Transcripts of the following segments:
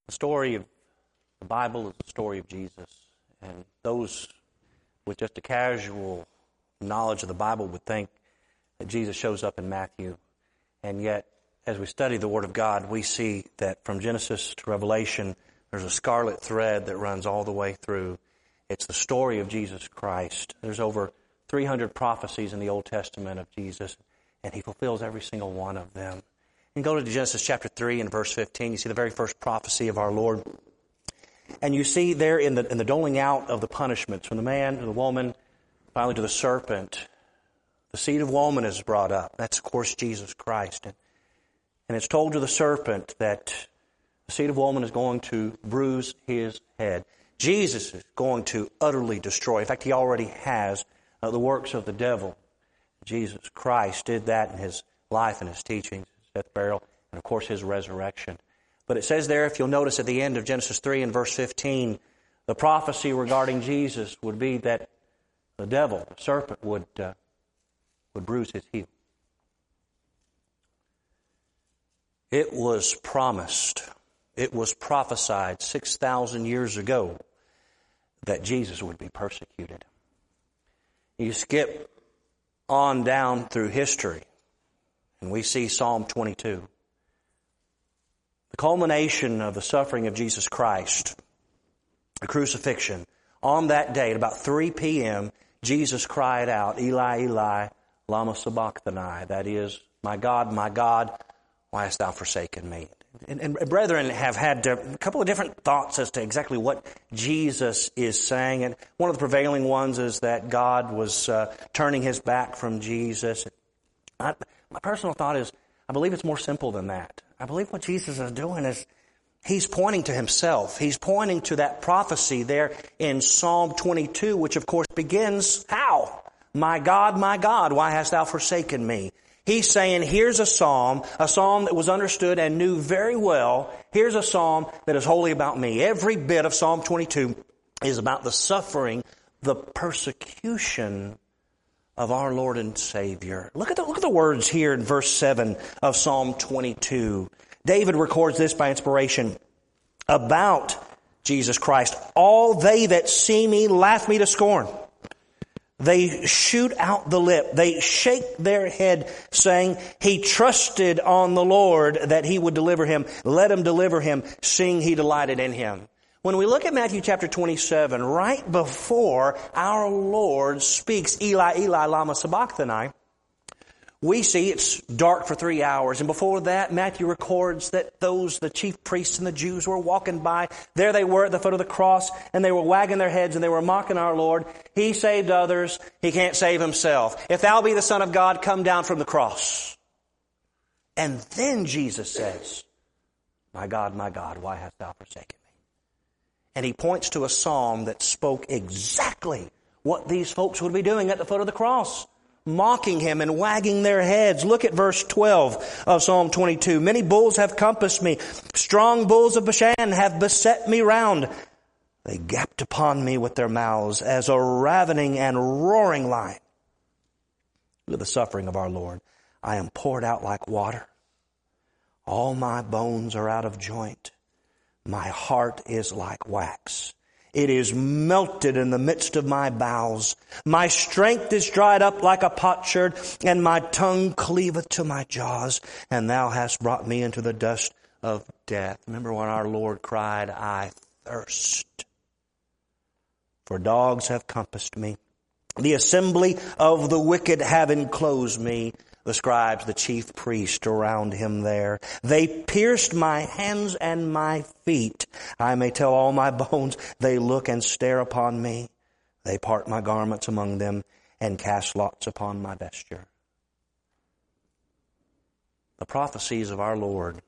The story of the Bible is the story of Jesus. And those with just a casual knowledge of the Bible would think that Jesus shows up in Matthew. And yet, as we study the Word of God, we see that from Genesis to Revelation, there's a scarlet thread that runs all the way through. It's the story of Jesus Christ. There's over 300 prophecies in the Old Testament of Jesus, and He fulfills every single one of them. And go to Genesis chapter 3 and verse 15. You see the very first prophecy of our Lord. And you see there in the doling out of the punishments, from the man to the woman, finally to the serpent, the seed of woman is brought up. That's, of course, Jesus Christ. And it's told to the serpent that the seed of woman is going to bruise his head. Jesus is going to utterly destroy. In fact, He already has the works of the devil. Jesus Christ did that in His life and His teachings, His death, burial, and of course His resurrection. But it says there, if you'll notice at the end of Genesis 3 and verse 15, the prophecy regarding Jesus would be that the devil, the serpent, would bruise His heel. It was promised, it was prophesied 6,000 years ago that Jesus would be persecuted. You skip on down through history, and we see Psalm 22. The culmination of the suffering of Jesus Christ, the crucifixion. On that day, at about 3 p.m., Jesus cried out, Eli, Eli, lama sabachthani. That is, my God, why hast thou forsaken me? And brethren have had a couple of different thoughts as to exactly what Jesus is saying. And one of the prevailing ones is that God was turning His back from Jesus. My personal thought is, I believe it's more simple than that. I believe what Jesus is doing is He's pointing to Himself. He's pointing to that prophecy there in Psalm 22, which of course begins, how? My God, why hast thou forsaken me? He's saying, here's a psalm that was understood and knew very well. Here's a psalm that is wholly about me. Every bit of Psalm 22 is about the suffering, the persecution of our Lord and Savior. Look at the words here in verse 7 of Psalm 22. David records this by inspiration about Jesus Christ. All they that see me laugh me to scorn. They shoot out the lip. They shake their head, saying, He trusted on the Lord that He would deliver him. Let Him deliver him, seeing He delighted in him. When we look at Matthew chapter 27, right before our Lord speaks, Eli, Eli, lama sabachthani, we see it's dark for 3 hours. And before that, Matthew records that the chief priests and the Jews were walking by. There they were at the foot of the cross, and they were wagging their heads, and they were mocking our Lord. He saved others. He can't save Himself. If thou be the Son of God, come down from the cross. And then Jesus says, my God, why hast thou forsaken me? And He points to a psalm that spoke exactly what these folks would be doing at the foot of the cross. Mocking Him and wagging their heads. Look at verse 12 of Psalm 22. Many bulls have compassed me. Strong bulls of Bashan have beset me round. They gaped upon me with their mouths as a ravening and roaring lion. Look at the suffering of our Lord. I am poured out like water. All my bones are out of joint. My heart is like wax. It is melted in the midst of my bowels. My strength is dried up like a potsherd, and my tongue cleaveth to my jaws. And thou hast brought me into the dust of death. Remember when our Lord cried, I thirst. For dogs have compassed me. The assembly of the wicked have enclosed me. The scribes, the chief priest around Him there. They pierced my hands and my feet. I may tell all my bones. They look and stare upon me. They part my garments among them and cast lots upon my vesture. The prophecies of our Lord,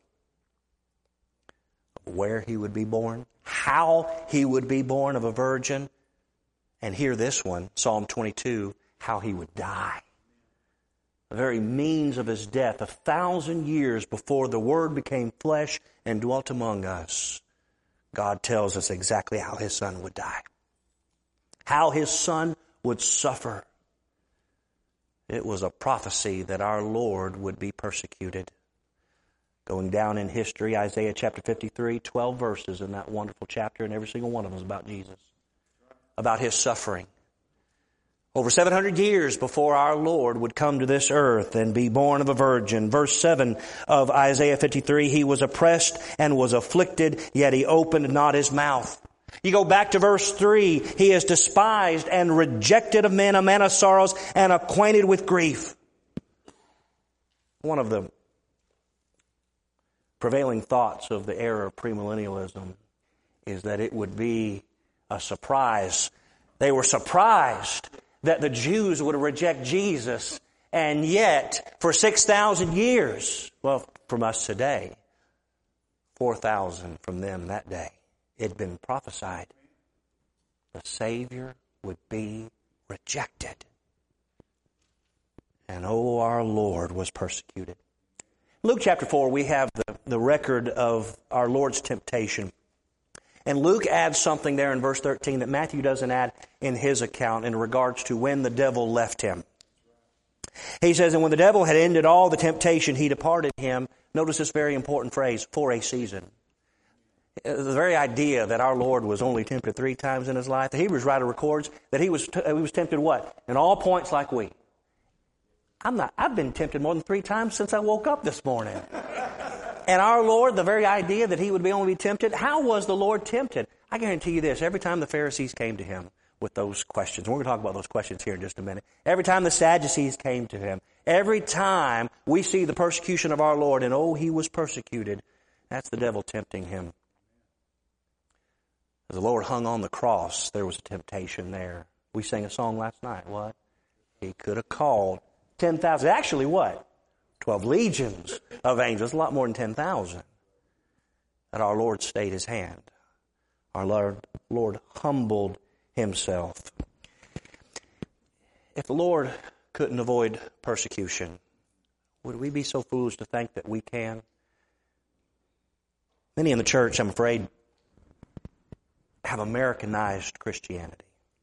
where He would be born, how He would be born of a virgin, and hear this one, Psalm 22, how He would die. The very means of His death, 1,000 years before the Word became flesh and dwelt among us, God tells us exactly how His Son would die. How His Son would suffer. It was a prophecy that our Lord would be persecuted. Going down in history, Isaiah chapter 53, 12 verses in that wonderful chapter, and every single one of them is about Jesus, about His suffering. Over 700 years before our Lord would come to this earth and be born of a virgin. Verse 7 of Isaiah 53, He was oppressed and was afflicted, yet He opened not His mouth. You go back to verse 3, He is despised and rejected of men, a man of sorrows and acquainted with grief. One of the prevailing thoughts of the era of premillennialism is that it would be a surprise. They were surprised that the Jews would reject Jesus, and yet for 6,000 years, well, from us today, 4,000 from them that day, it had been prophesied the Savior would be rejected. And our Lord was persecuted. Luke chapter 4, we have the record of our Lord's temptation. And Luke adds something there in verse 13 that Matthew doesn't add in his account in regards to when the devil left him. He says, and when the devil had ended all the temptation, he departed him. Notice this very important phrase, for a season. The very idea that our Lord was only tempted 3 times in His life. The Hebrews writer records that He was tempted what? In all points like we. I've been tempted more than 3 times since I woke up this morning. And our Lord, the very idea that He would only be tempted, how was the Lord tempted? I guarantee you this, every time the Pharisees came to Him with those questions, and we're going to talk about those questions here in just a minute, every time the Sadducees came to Him, every time we see the persecution of our Lord, and He was persecuted, that's the devil tempting Him. As the Lord hung on the cross, there was a temptation there. We sang a song last night, what? He could have called 10,000. Actually, what? 12 legions of angels, a lot more than 10,000. That our Lord stayed His hand. Our Lord humbled Himself. If the Lord couldn't avoid persecution, would we be so foolish to think that we can? Many in the church, I'm afraid, have Americanized Christianity.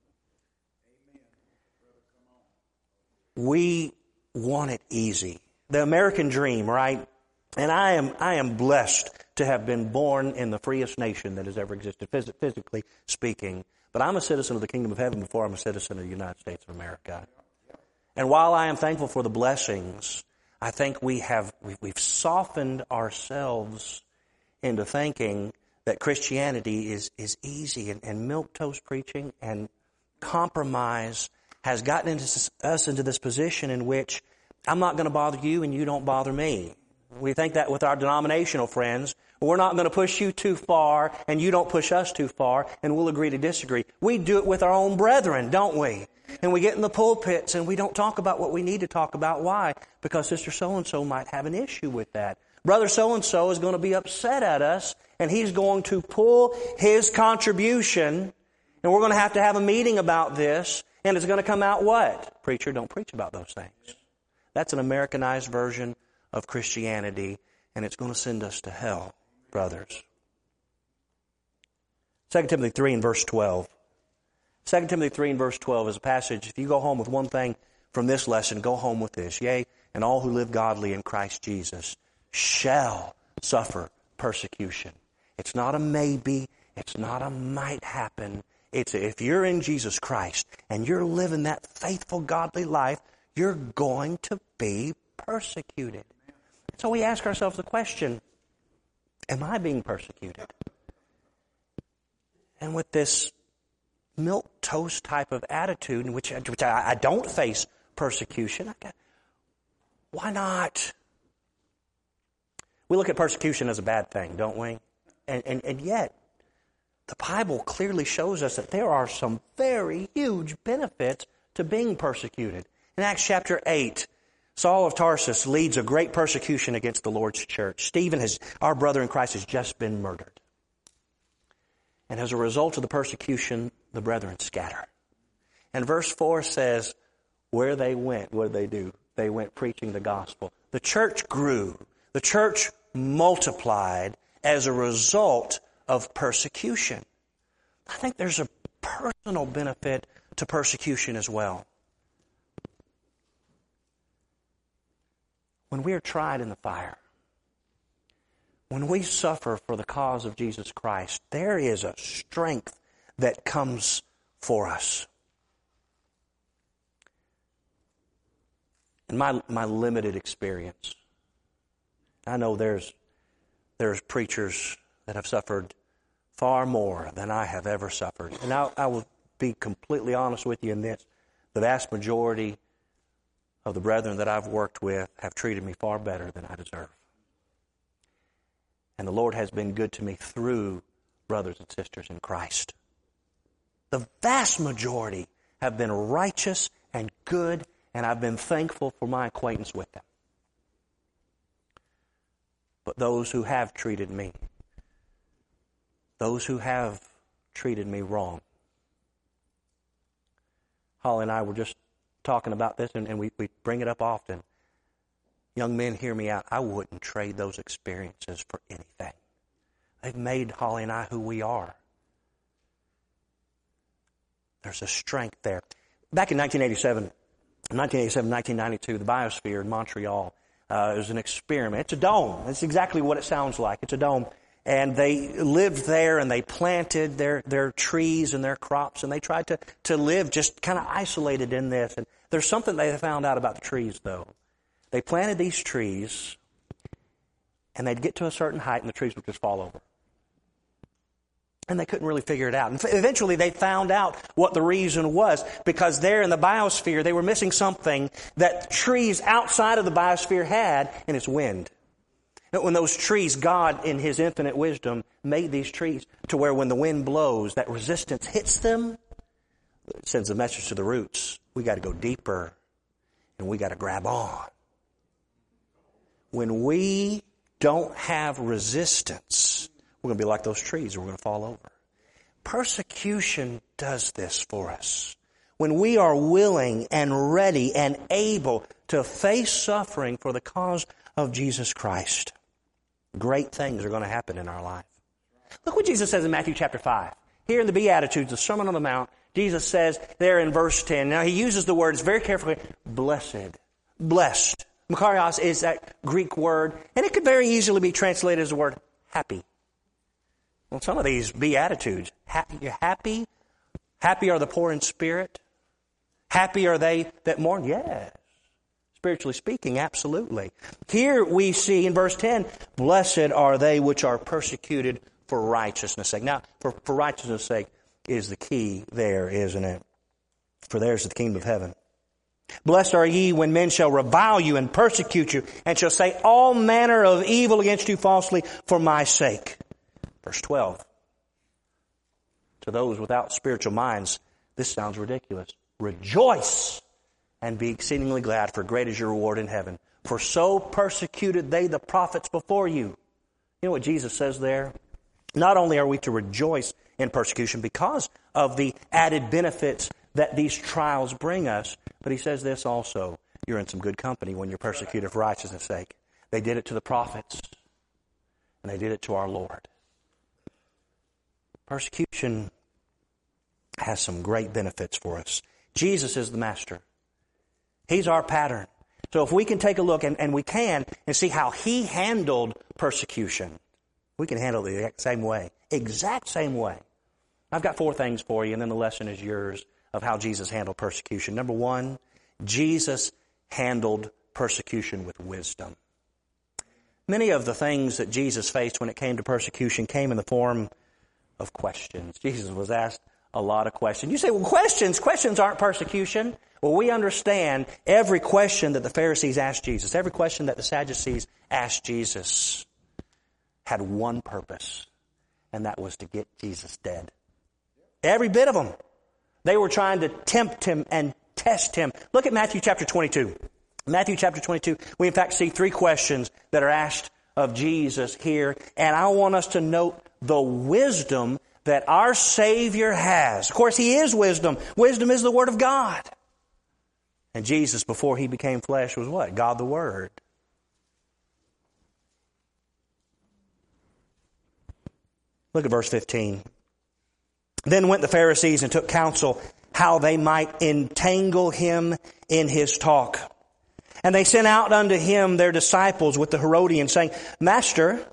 We want it easy. The American dream, right? And I am blessed to have been born in the freest nation that has ever existed, physically speaking. But I'm a citizen of the kingdom of heaven before I'm a citizen of the United States of America. And while I am thankful for the blessings, I think we've softened ourselves into thinking that Christianity is easy, and milquetoast preaching and compromise has gotten us into this position in which I'm not going to bother you and you don't bother me. We think that with our denominational friends. We're not going to push you too far and you don't push us too far, and we'll agree to disagree. We do it with our own brethren, don't we? And we get in the pulpits and we don't talk about what we need to talk about. Why? Because Sister so-and-so might have an issue with that. Brother so-and-so is going to be upset at us, and he's going to pull his contribution, and we're going to have a meeting about this, and it's going to come out what? Preacher, don't preach about those things. That's an Americanized version of Christianity, and it's going to send us to hell, brothers. 2 Timothy 3 and verse 12. 2 Timothy 3 and verse 12 is a passage, if you go home with one thing from this lesson, go home with this. Yea, and all who live godly in Christ Jesus shall suffer persecution. It's not a maybe. It's not a might happen. It's if you're in Jesus Christ and you're living that faithful, godly life, you're going to be persecuted. So we ask ourselves the question, am I being persecuted? And with this milquetoast type of attitude in which I don't face persecution, why not? We look at persecution as a bad thing, don't we? And yet, the Bible clearly shows us that there are some very huge benefits to being persecuted. In Acts chapter 8, Saul of Tarsus leads a great persecution against the Lord's church. Stephen, our brother in Christ, has just been murdered. And as a result of the persecution, the brethren scatter. And verse 4 says, where they went, what did they do? They went preaching the gospel. The church grew. The church multiplied as a result of persecution. I think there's a personal benefit to persecution as well. When we are tried in the fire, When we suffer for the cause of Jesus Christ, there is a strength that comes for us. In my limited experience, I know there's preachers that have suffered far more than I have ever suffered. And I will be completely honest with you in this. The vast majority of the brethren that I've worked with have treated me far better than I deserve. And the Lord has been good to me through brothers and sisters in Christ. The vast majority have been righteous and good, and I've been thankful for my acquaintance with them. But those who have treated me wrong. Holly and I were just talking about this, and we bring it up often. Young men, hear me out. I wouldn't trade those experiences for anything. They've made Holly and I who we are. There's a strength there. Back in 1992, the Biosphere in Montreal, it was an experiment. It's a dome. That's exactly what it sounds like. It's a dome. And they lived there, and they planted their trees and their crops, and they tried to live just kind of isolated in this. And there's something they found out about the trees, though. They planted these trees, and they'd get to a certain height, and the trees would just fall over. And they couldn't really figure it out. And eventually they found out what the reason was, because there in the biosphere, they were missing something that trees outside of the biosphere had, and it's wind. When those trees, God in His infinite wisdom made these trees to where when the wind blows, that resistance hits them, it sends a message to the roots. We got to go deeper, and we got to grab on. When we don't have resistance, we're going to be like those trees. We're going to fall over. Persecution does this for us. When we are willing and ready and able to face suffering for the cause of Jesus Christ, great things are going to happen in our life. Look what Jesus says in Matthew chapter 5. Here in the Beatitudes, the Sermon on the Mount, Jesus says there in verse 10, now He uses the words very carefully, blessed, blessed. Makarios is that Greek word, and it could very easily be translated as the word happy. Well, some of these Beatitudes, happy? Happy are the poor in spirit? Happy are they that mourn? Yes. Spiritually speaking, absolutely. Here we see in verse 10, blessed are they which are persecuted for righteousness' sake. Now, for righteousness' sake is the key there, isn't it? For theirs is the kingdom of heaven. Blessed are ye when men shall revile you and persecute you, and shall say all manner of evil against you falsely for my sake. Verse 12. To those without spiritual minds, this sounds ridiculous. Rejoice and be exceedingly glad, for great is your reward in heaven. For so persecuted they the prophets before you. You know what Jesus says there? Not only are we to rejoice in persecution because of the added benefits that these trials bring us, but He says this also. You're in some good company when you're persecuted for righteousness' sake. They did it to the prophets, and they did it to our Lord. Persecution has some great benefits for us. Jesus is the master. He's our pattern. So if we can take a look, and we can, and see how He handled persecution, we can handle it the exact same way. Exact same way. I've got 4 things for you, and then the lesson is yours of how Jesus handled persecution. Number 1, Jesus handled persecution with wisdom. Many of the things that Jesus faced when it came to persecution came in the form of questions. Jesus was asked a lot of questions. You say, well, questions aren't persecution. Well, we understand every question that the Pharisees asked Jesus, every question that the Sadducees asked Jesus had one purpose, and that was to get Jesus dead. Every bit of them. They were trying to tempt Him and test Him. Look at Matthew chapter 22. Matthew chapter 22, we in fact see 3 questions that are asked of Jesus here, and I want us to note the wisdom that our Savior has. Of course, He is wisdom. Wisdom is the Word of God. And Jesus, before He became flesh, was what? God the Word. Look at verse 15. Then went the Pharisees and took counsel how they might entangle Him in His talk. And they sent out unto Him their disciples with the Herodians, saying, Master,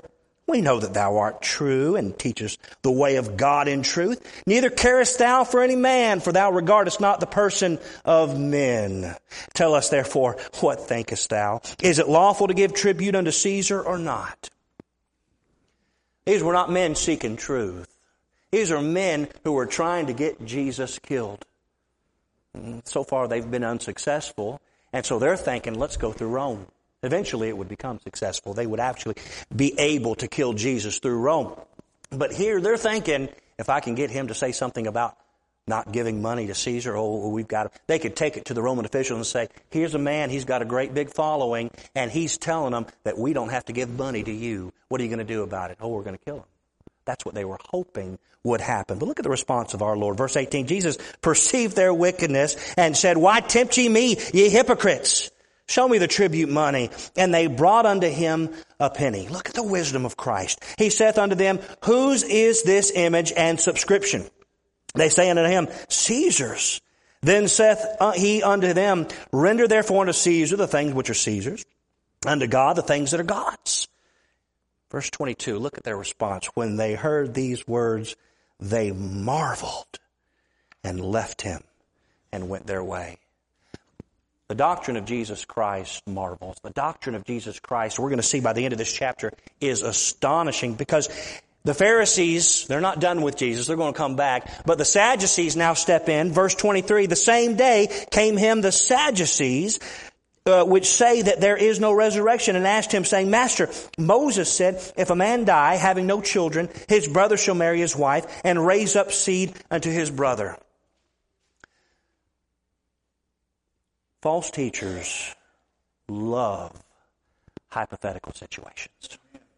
We know that thou art true and teachest the way of God in truth. Neither carest thou for any man, for thou regardest not the person of men. Tell us therefore, what thinkest thou? Is it lawful to give tribute unto Caesar or not? These were not men seeking truth. These are men who were trying to get Jesus killed. So far they've been unsuccessful, and so they're thinking, let's go through Rome. Eventually it would become successful. They would actually be able to kill Jesus through Rome. But here they're thinking, if I can get him to say something about not giving money to Caesar, they could take it to the Roman officials and say, here's a man, he's got a great big following, and he's telling them that we don't have to give money to you. What are you going to do about it? Oh, we're going to kill him. That's what they were hoping would happen. But look at the response of our Lord. Verse 18, Jesus perceived their wickedness and said, why tempt ye me, ye hypocrites? Show me the tribute money. And they brought unto him a penny. Look at the wisdom of Christ. He saith unto them, whose is this image and subscription? They say unto him, Caesar's. Then saith he unto them, render therefore unto Caesar the things which are Caesar's, unto God the things that are God's. Verse 22, look at their response. When they heard these words, they marveled and left him and went their way. The doctrine of Jesus Christ marvels. The doctrine of Jesus Christ, we're going to see by the end of this chapter, is astonishing because the Pharisees, they're not done with Jesus. They're going to come back. But the Sadducees now step in. Verse 23, the same day came him the Sadducees, which say that there is no resurrection, and asked him, saying, Master, Moses said, if a man die, having no children, his brother shall marry his wife, and raise up seed unto his brother. False teachers love hypothetical situations.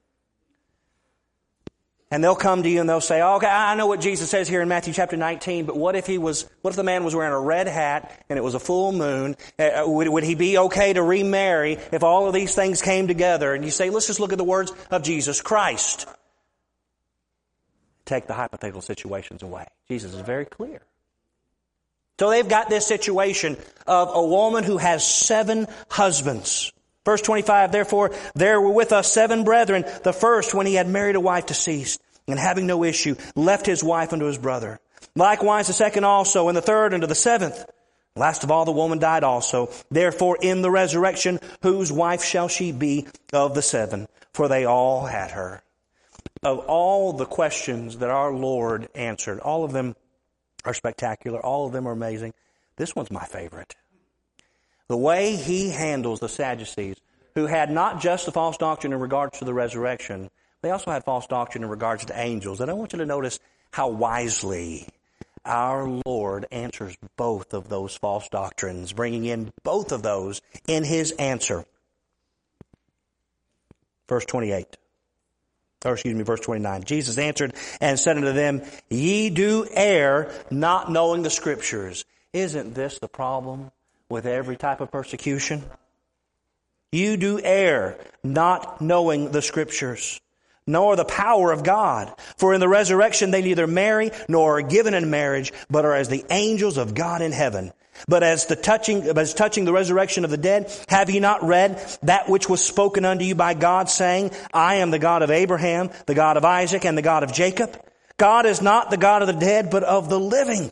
And they'll come to you and they'll say, okay, I know what Jesus says here in Matthew chapter 19, but what if the man was wearing a red hat and it was a full moon? Would he be okay to remarry if all of these things came together? And you say, let's just look at the words of Jesus Christ. Take the hypothetical situations away. Jesus is very clear. So they've got this situation of a woman who has 7 husbands. Verse 25, therefore, there were with us 7 brethren. The first, when he had married a wife, deceased, and having no issue, left his wife unto his brother. Likewise the second also, and the third unto the 7th. Last of all, the woman died also. Therefore, in the resurrection, whose wife shall she be of the 7? For they all had her. Of all the questions that our Lord answered, all of them are spectacular. All of them are amazing. This one's my favorite. The way he handles the Sadducees, who had not just the false doctrine in regards to the resurrection, they also had false doctrine in regards to angels. And I want you to notice how wisely our Lord answers both of those false doctrines, bringing in both of those in his answer. Verse 29. Jesus answered and said unto them, ye do err, not knowing the Scriptures. Isn't this the problem with every type of persecution? You do err, not knowing the Scriptures, nor the power of God. For in the resurrection they neither marry nor are given in marriage, but are as the angels of God in heaven. But as touching the resurrection of the dead, have ye not read that which was spoken unto you by God, saying, I am the God of Abraham, the God of Isaac, and the God of Jacob? God is not the God of the dead, but of the living.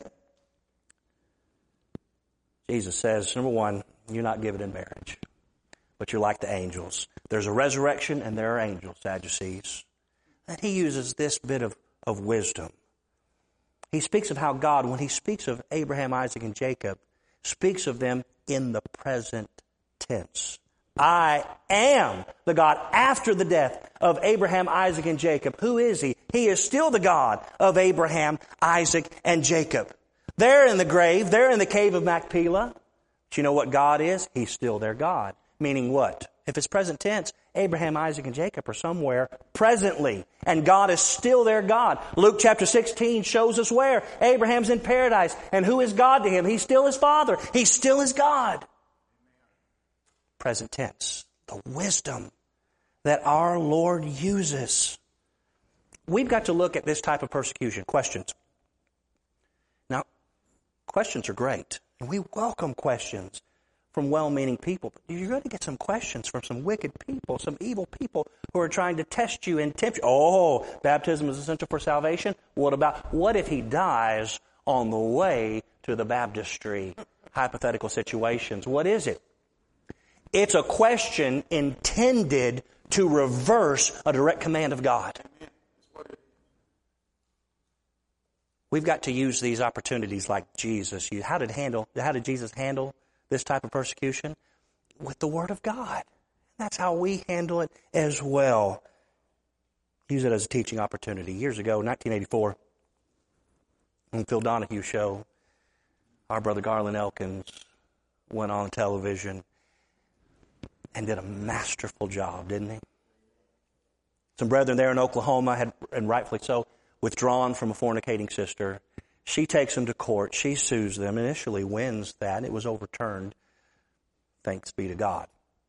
Jesus says, number one, you're not given in marriage, but you're like the angels. There's a resurrection and there are angels, Sadducees. And he uses this bit of wisdom. He speaks of how God, when he speaks of Abraham, Isaac, and Jacob, speaks of them in the present tense. I am the God after the death of Abraham, Isaac, and Jacob. Who is he? He is still the God of Abraham, Isaac, and Jacob. They're in the grave. They're in the cave of Machpelah. But you know what God is? He's still their God. Meaning what? If it's present tense, Abraham, Isaac, and Jacob are somewhere presently. And God is still their God. Luke chapter 16 shows us where. Abraham's in paradise. And who is God to him? He's still his father. He's still his God. Present tense. The wisdom that our Lord uses. We've got to look at this type of persecution. Questions. Now, questions are great. And we welcome questions from well-meaning people. But you're going to get some questions from some wicked people, some evil people who are trying to test you and tempt you. Oh, baptism is essential for salvation? What if he dies on the way to the baptistry? Hypothetical situations. What is it? It's a question intended to reverse a direct command of God. We've got to use these opportunities like Jesus. How did Jesus handle this type of persecution? With the Word of God. That's how we handle it as well. Use it as a teaching opportunity. Years ago, 1984, on the Phil Donahue show, our brother Garland Elkins went on television and did a masterful job, didn't he? Some brethren there in Oklahoma had, and rightfully so, withdrawn from a fornicating sister. She takes them to court. She sues them, initially wins that. It was overturned. Thanks be to God.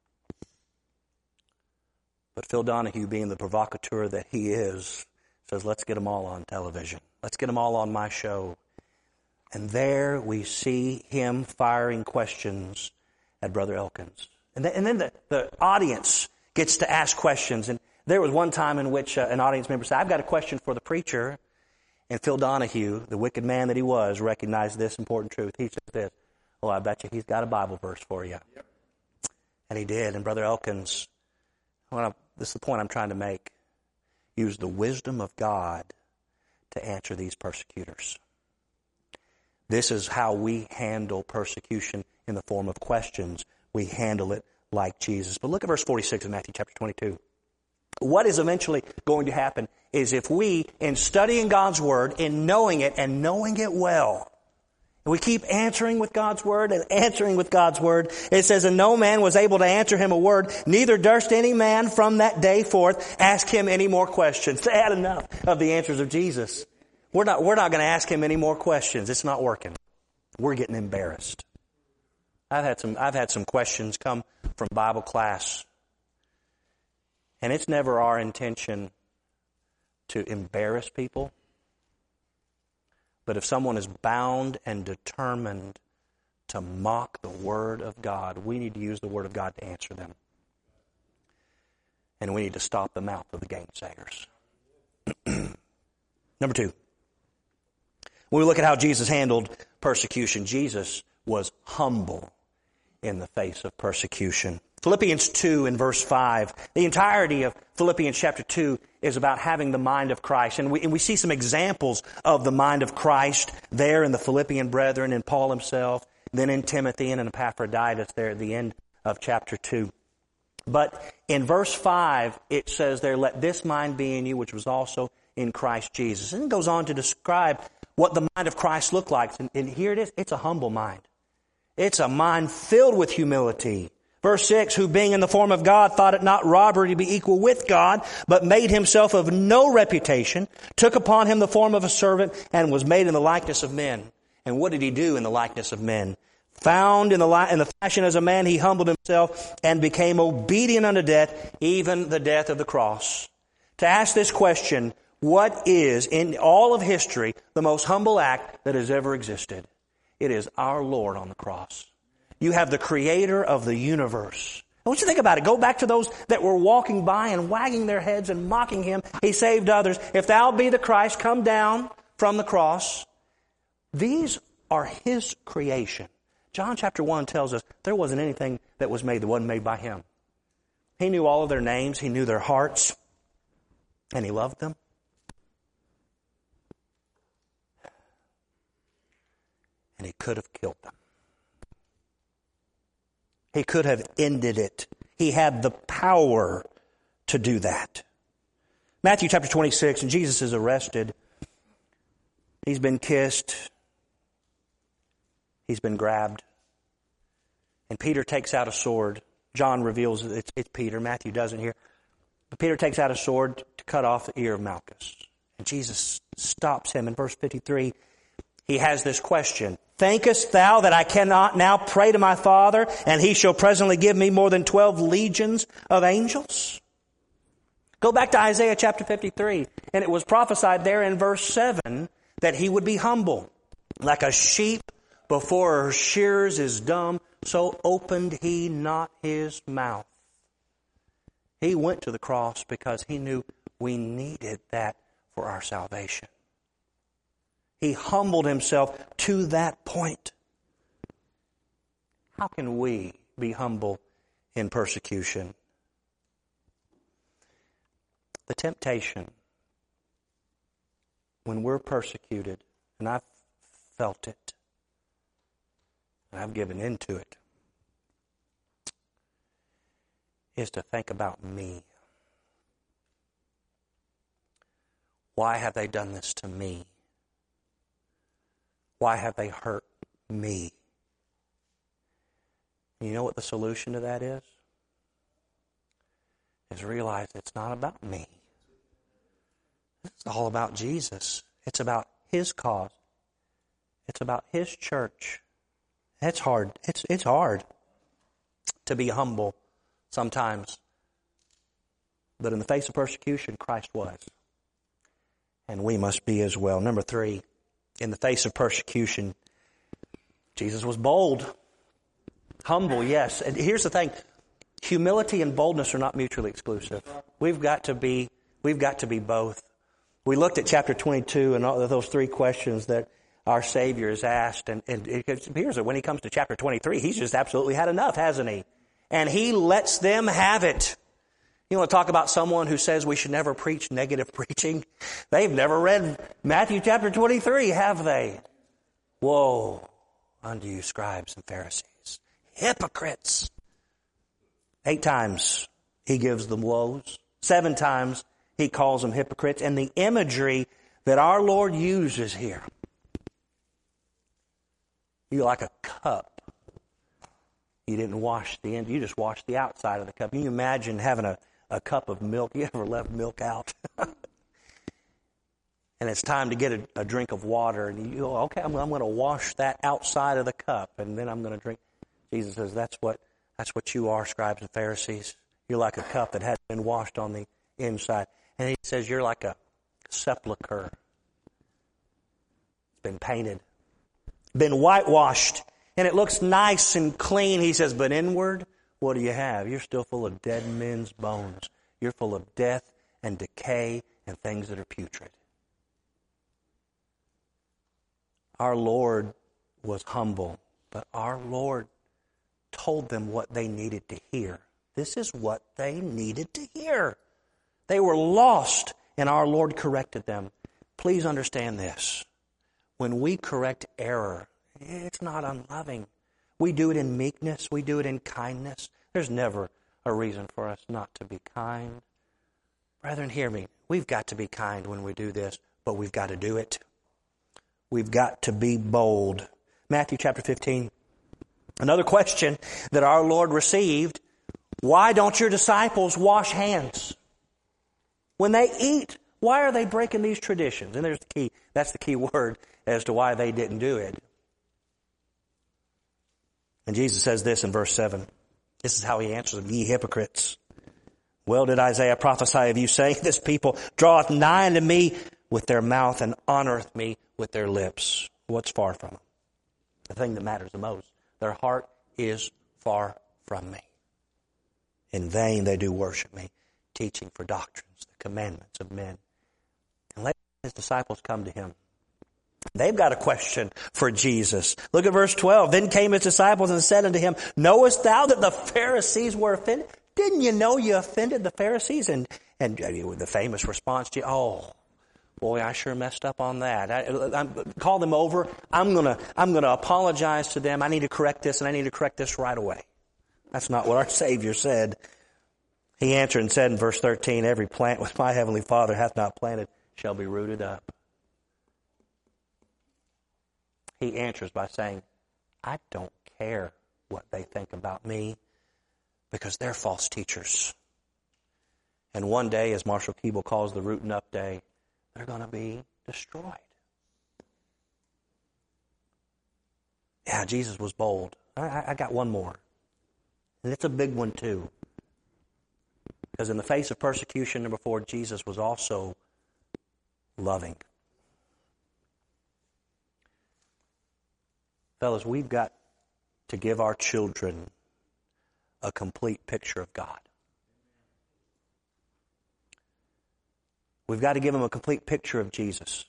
But Phil Donahue, being the provocateur that he is, says, let's get them all on television. Let's get them all on my show. And there we see him firing questions at Brother Elkins. And then the audience gets to ask questions. And there was one time in which an audience member said, I've got a question for the preacher. And Phil Donahue, the wicked man that he was, recognized this important truth. He said this, oh, I bet you he's got a Bible verse for you. Yep. And he did. And Brother Elkins, this is the point I'm trying to make, used the wisdom of God to answer these persecutors. This is how we handle persecution in the form of questions. We handle it like Jesus. But look at verse 46 of Matthew chapter 22. What is eventually going to happen is if we, in studying God's Word, in knowing it and knowing it well, we keep answering with God's Word and answering with God's Word. It says, and no man was able to answer him a word, neither durst any man from that day forth ask him any more questions. They had enough of the answers of Jesus. We're not going to ask him any more questions. It's not working. We're getting embarrassed. I've had some questions come from Bible class, and it's never our intention to embarrass people. But if someone is bound and determined to mock the Word of God, we need to use the Word of God to answer them. And we need to stop the mouth of the gainsayers. Number 2. When we look at how Jesus handled persecution, Jesus was humble in the face of persecution. Philippians 2 and verse 5. The entirety of Philippians chapter 2 is about having the mind of Christ. And we see some examples of the mind of Christ there in the Philippian brethren, in Paul himself, then in Timothy and in Epaphroditus there at the end of chapter 2. But in verse 5, it says there, let this mind be in you, which was also in Christ Jesus. And it goes on to describe what the mind of Christ looked like. And here it is. It's a humble mind. It's a mind filled with humility. Verse 6, who being in the form of God thought it not robbery to be equal with God, but made himself of no reputation, took upon him the form of a servant, and was made in the likeness of men. And what did he do in the likeness of men? Found in the fashion as a man, he humbled himself and became obedient unto death, even the death of the cross. To ask this question, what is, in all of history, the most humble act that has ever existed? It is our Lord on the cross. You have the Creator of the universe. I want you to think about it. Go back to those that were walking by and wagging their heads and mocking Him. He saved others. If thou be the Christ, come down from the cross. These are His creation. John chapter 1 tells us there wasn't anything that was made that wasn't made by Him. He knew all of their names. He knew their hearts. And He loved them. And He could have killed them. He could have ended it. He had the power to do that. Matthew chapter 26, and Jesus is arrested. He's been kissed. He's been grabbed. And Peter takes out a sword. John reveals it's Peter. Matthew doesn't here. But Peter takes out a sword to cut off the ear of Malchus. And Jesus stops him in verse 53. He has this question. Thinkest thou that I cannot now pray to my Father, and He shall presently give me more than 12 legions of angels? Go back to Isaiah chapter 53, and it was prophesied there in verse 7 that He would be humble. Like a sheep before her shearers is dumb, so opened he not his mouth. He went to the cross because he knew we needed that for our salvation. He humbled himself to that point. How can we be humble in persecution? The temptation when we're persecuted, and I've felt it, and I've given into it, is to think about me. Why have they done this to me? Why have they hurt me? You know what the solution to that is? Is realize it's not about me. It's all about Jesus. It's about His cause. It's about His church. It's hard. It's hard to be humble sometimes. But in the face of persecution, Christ was. And we must be as well. Number 3, in the face of persecution, Jesus was bold. Humble, yes. And here's the thing. Humility and boldness are not mutually exclusive. We've got to be both. We looked at chapter 22 and all of those 3 questions that our Savior has asked. And here's it. When He comes to chapter 23, He's just absolutely had enough, hasn't He? And He lets them have it. You want to talk about someone who says we should never preach negative preaching? They've never read Matthew chapter 23, have they? Woe unto you, scribes and Pharisees, hypocrites. 8 times He gives them woes. 7 times He calls them hypocrites. And the imagery that our Lord uses here, you're like a cup. You didn't wash the end, you just washed the outside of the cup. Can you imagine having a cup of milk? You ever left milk out? And it's time to get a drink of water. And you go, okay, I'm going to wash that outside of the cup, and then I'm going to drink. Jesus says, that's what you are, scribes and Pharisees. You're like a cup that hasn't been washed on the inside. And He says, you're like a sepulcher. It's been painted, been whitewashed, and it looks nice and clean. He says, but inward, what do you have? You're still full of dead men's bones. You're full of death and decay and things that are putrid. Our Lord was humble, but our Lord told them what they needed to hear. This is what they needed to hear. They were lost, and our Lord corrected them. Please understand this. When we correct error, it's not unloving. We do it in meekness. We do it in kindness. There's never a reason for us not to be kind. Brethren, hear me. We've got to be kind when we do this, but we've got to do it. We've got to be bold. Matthew chapter 15. Another question that our Lord received. Why don't your disciples wash hands? When they eat, why are they breaking these traditions? And there's the key. That's the key word as to why they didn't do it. And Jesus says this in verse 7. This is how He answers them. Ye hypocrites. Well did Isaiah prophesy of you, saying, this people draweth nigh unto me with their mouth and honoreth me with their lips. What's far from them? The thing that matters the most. Their heart is far from me. In vain they do worship me, teaching for doctrines, the commandments of men. And later His disciples come to Him. They've got a question for Jesus. Look at verse 12. Then came His disciples and said unto Him, knowest thou that the Pharisees were offended? Didn't you know you offended the Pharisees? And the famous response to you, oh, boy, I sure messed up on that. Call them over. I'm gonna apologize to them. I need to correct this, and I need to correct this right away. That's not what our Savior said. He answered and said in verse 13, every plant which my heavenly Father hath not planted shall be rooted up. He answers by saying, I don't care what they think about me because they're false teachers. And one day, as Marshall Keeble calls the rooting up day, they're going to be destroyed. Yeah, Jesus was bold. I got one more. And it's a big one too. Because in the face of persecution, number 4, Jesus was also loving. Fellas, we've got to give our children a complete picture of God. We've got to give them a complete picture of Jesus.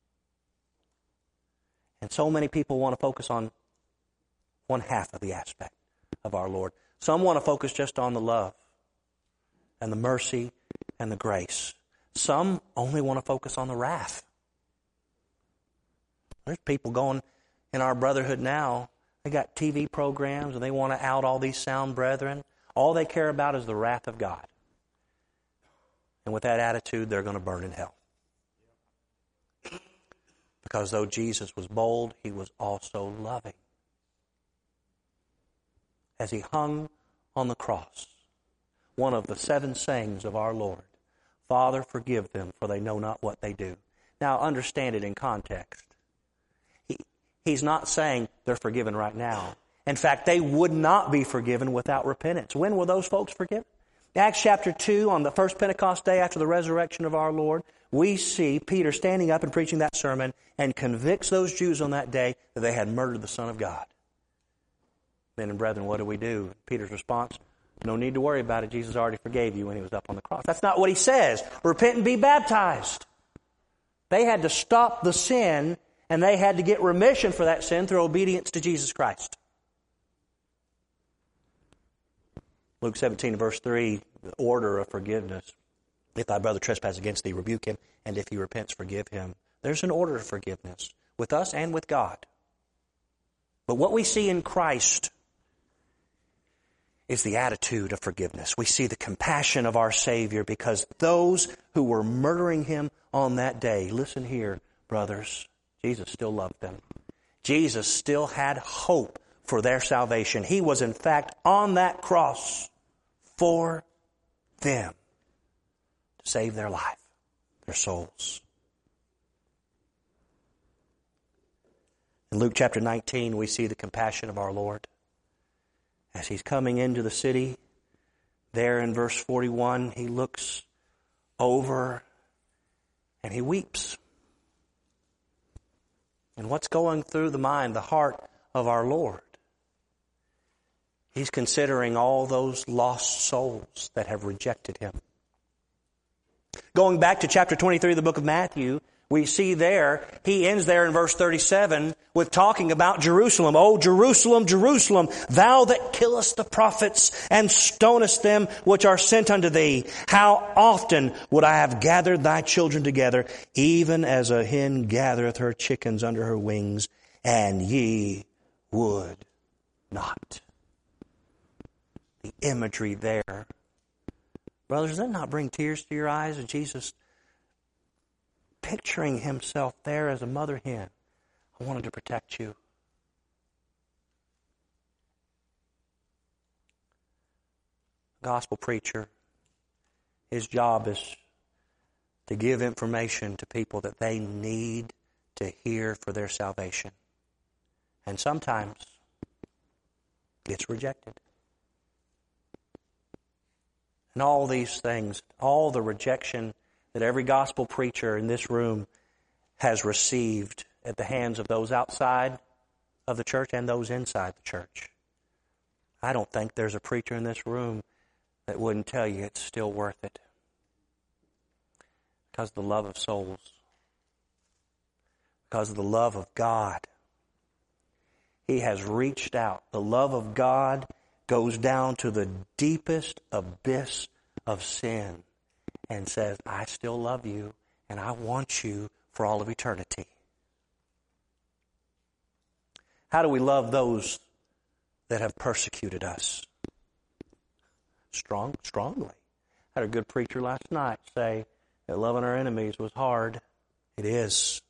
And so many people want to focus on one half of the aspect of our Lord. Some want to focus just on the love and the mercy and the grace. Some only want to focus on the wrath. There's people going in our brotherhood now, they got TV programs and they want to out all these sound brethren. All they care about is the wrath of God. And with that attitude, they're going to burn in hell. Because though Jesus was bold, He was also loving. As He hung on the cross, one of the 7 sayings of our Lord, Father, forgive them, for they know not what they do. Now, understand it in context. He's not saying they're forgiven right now. In fact, they would not be forgiven without repentance. When were those folks forgiven? Acts chapter 2, on the first Pentecost day after the resurrection of our Lord, we see Peter standing up and preaching that sermon and convicts those Jews on that day that they had murdered the Son of God. Men and brethren, what do? Peter's response, no need to worry about it. Jesus already forgave you when He was up on the cross. That's not what he says. Repent and be baptized. They had to stop the sin, and they had to get remission for that sin through obedience to Jesus Christ. Luke 17, verse 3, the order of forgiveness. If thy brother trespass against thee, rebuke him, and if he repents, forgive him. There's an order of forgiveness with us and with God. But what we see in Christ is the attitude of forgiveness. We see the compassion of our Savior, because those who were murdering Him on that day, listen here, brothers, Jesus still loved them. Jesus still had hope for their salvation. He was in fact on that cross for them to save their life, their souls. In Luke chapter 19, we see the compassion of our Lord. As He's coming into the city, there in verse 41, He looks over and He weeps. And what's going through the mind, the heart of our Lord? He's considering all those lost souls that have rejected Him. Going back to chapter 23 of the book of Matthew, we see there, He ends there in verse 37 with talking about Jerusalem. O Jerusalem, Jerusalem, thou that killest the prophets and stonest them which are sent unto thee. How often would I have gathered thy children together, even as a hen gathereth her chickens under her wings, and ye would not. The imagery there. Brothers, does that not bring tears to your eyes of Jesus picturing Himself there as a mother hen? I wanted to protect you. Gospel preacher, his job is to give information to people that they need to hear for their salvation. And sometimes it's rejected. And all these things, all the rejection that every gospel preacher in this room has received at the hands of those outside of the church and those inside the church. I don't think there's a preacher in this room that wouldn't tell you it's still worth it. Because of the love of souls. Because of the love of God. He has reached out. The love of God goes down to the deepest abyss of sin and says, I still love you and I want you for all of eternity. How do we love those that have persecuted us? Strongly. I had a good preacher last night say that loving our enemies was hard. It is.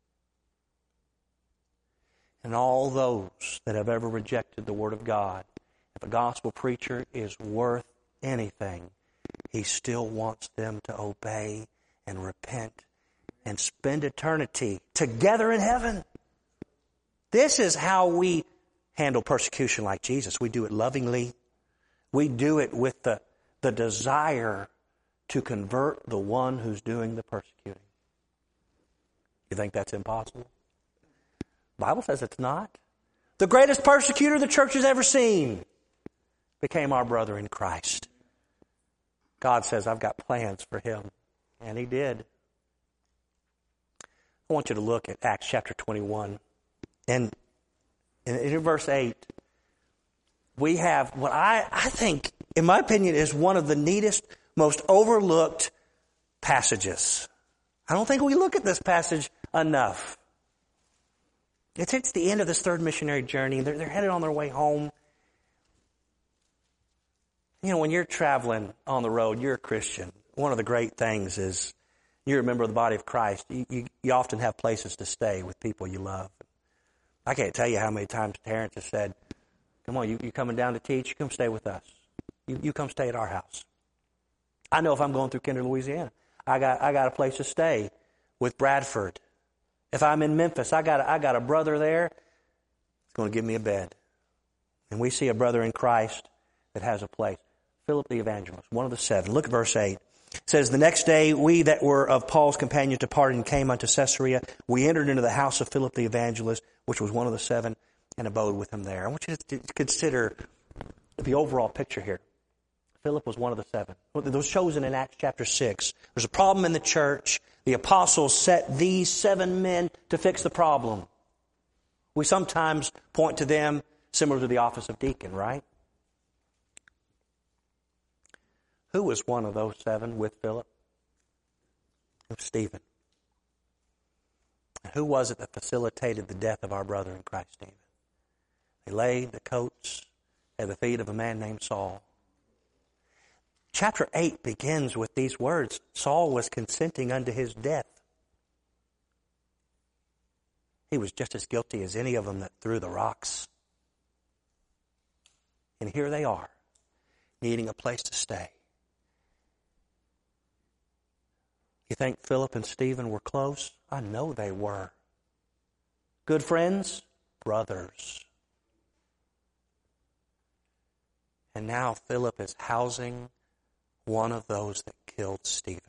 And all those that have ever rejected the Word of God, if a gospel preacher is worth anything, he still wants them to obey and repent and spend eternity together in heaven. This is how we handle persecution like Jesus. We do it lovingly. We do it with the desire to convert the one who's doing the persecuting. You think that's impossible? The Bible says it's not. the greatest persecutor the church has ever seen, became our brother in Christ. God says, I've got plans for him. And he did. I want you to look at Acts chapter 21. And in verse 8, we have what I think, in my opinion, is one of the neatest, most overlooked passages. I don't think we look at this passage enough. It's the end of this third missionary journey. They're headed on their way home. You know, when you're traveling on the road, you're a Christian. One of the great things is you're a member of the body of Christ. You often have places to stay with people you love. I can't tell you how many times Terrence has said, come on, you coming down to teach? You come stay with us. You come stay at our house. I know if I'm going through Kinder, Louisiana, I got a place to stay with Bradford. If I'm in Memphis, I got a brother there that's going to give me a bed. And we see a brother in Christ that has a place. Philip the evangelist, one of the 7. Look at verse 8. It says, the next day we that were of Paul's companions departed and came unto Caesarea. We entered into the house of Philip the evangelist, which was one of the 7, and abode with him there. I want you to consider the overall picture here. Philip was one of the 7. Those chosen in Acts chapter 6. There's a problem in the church. The apostles set these 7 men to fix the problem. We sometimes point to them similar to the office of deacon, right? Who was one of those 7 with Philip? It was Stephen. And who was it that facilitated the death of our brother in Christ, Stephen? They laid the coats at the feet of a man named Saul. Chapter 8 begins with these words. Saul was consenting unto his death. He was just as guilty as any of them that threw the rocks. And here they are, needing a place to stay. You think Philip and Stephen were close? I know they were. Good friends? Brothers. And now Philip is housing one of those that killed Stephen.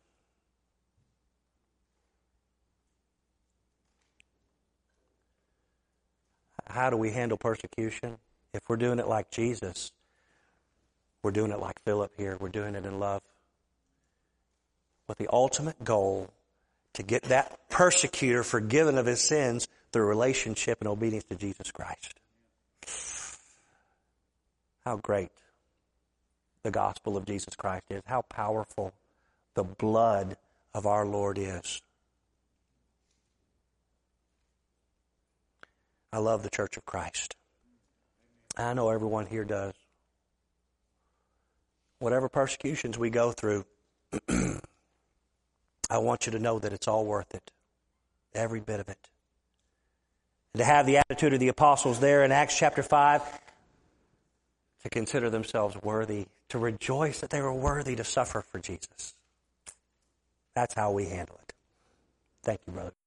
How do we handle persecution? If we're doing it like Jesus, we're doing it like Philip here. We're doing it in love. With the ultimate goal to get that persecutor forgiven of his sins through relationship and obedience to Jesus Christ. How great the gospel of Jesus Christ is. How powerful the blood of our Lord is. I love the Church of Christ. I know everyone here does. Whatever persecutions we go through, I want you to know that it's all worth it. Every bit of it. And to have the attitude of the apostles there in Acts chapter 5, to consider themselves worthy, to rejoice that they were worthy to suffer for Jesus. That's how we handle it. Thank you, brother.